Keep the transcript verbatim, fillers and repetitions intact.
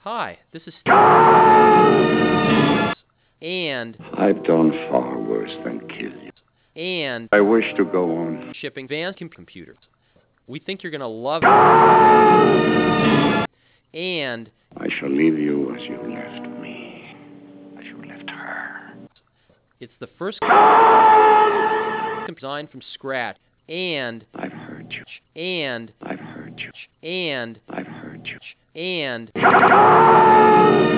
Hi, this is Steve. And I've done far worse than kill you. and I wish to go on. shipping vans com- computers. We think you're gonna love it. And I shall leave you as you left me, as you left her. it's the first design from scratch. And I've heard you. and I've heard you. and I've heard you. and